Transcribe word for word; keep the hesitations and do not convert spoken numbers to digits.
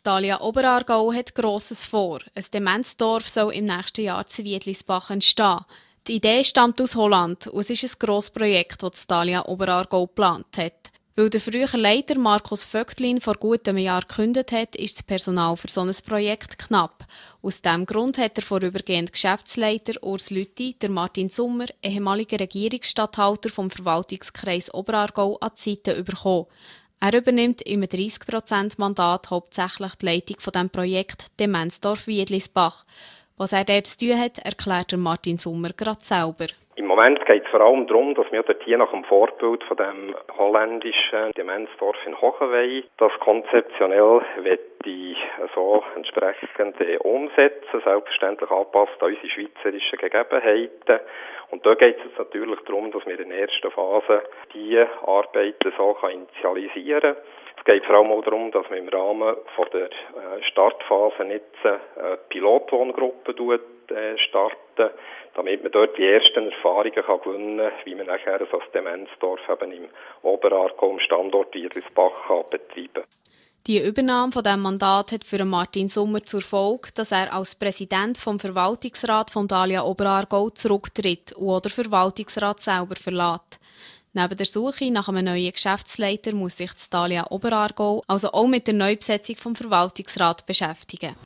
Dalia Oberaargau hat Grosses vor. Ein Demenzdorf soll im nächsten Jahr zu Wiedlisbach entstehen. Die Idee stammt aus Holland und es ist ein grosses Projekt, das Dalia Oberaargau geplant hat. Weil der frühere Leiter Markus Vögtlin vor gut einem Jahr gekündigt hat, ist das Personal für so ein Projekt knapp. Aus diesem Grund hat der vorübergehende Geschäftsleiter Urs Lüthi, der Martin Sommer, ehemaliger Regierungsstatthalter vom Verwaltungskreis Oberaargau, an die Seite bekommen. Er übernimmt im dreissig Prozent Mandat hauptsächlich die Leitung von dem Projekt Demenzdorf Wiedlisbach. Was er dort zu tun hat, erklärt Martin Sommer gerade selber. Im Moment geht es vor allem darum, dass wir dort hier nach dem Vorbild von dem holländischen Demenzdorf in Hogenwey das konzeptionell möchte so entsprechend umsetzen, selbstverständlich angepasst an unsere schweizerischen Gegebenheiten. Und da geht es natürlich darum, dass wir in der ersten Phase diese Arbeiten so initialisieren können. Es geht vor allem auch darum, dass man im Rahmen von der Startphase jetzt eine Pilotwohngruppe starten, damit man dort die ersten Erfahrungen kann gewinnen kann, wie man nachher so ein Demenzdorf eben im Oberaargau am Standort Wiedlisbach betreiben kann. Die Übernahme von diesem Mandat hat für Martin Sommer zur Folge, dass er als Präsident vom Verwaltungsrat von Dalia Oberaargau zurücktritt und auch den Verwaltungsrat selber verlässt. Neben der Suche nach einem neuen Geschäftsleiter muss sich das Dalia Oberaargau also auch mit der Neubesetzung vom Verwaltungsrat beschäftigen.